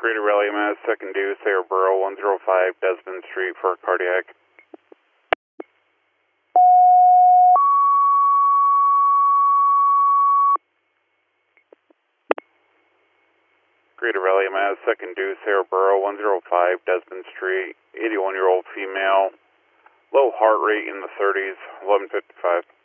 Greater Raleigh, Mass, second due, Sayre Borough, 105 Desmond Street for cardiac. Greater Raleigh, Mass, second due, Sayre Borough, 105 Desmond Street, 81-year-old female, low heart rate in the 30s, 11:55.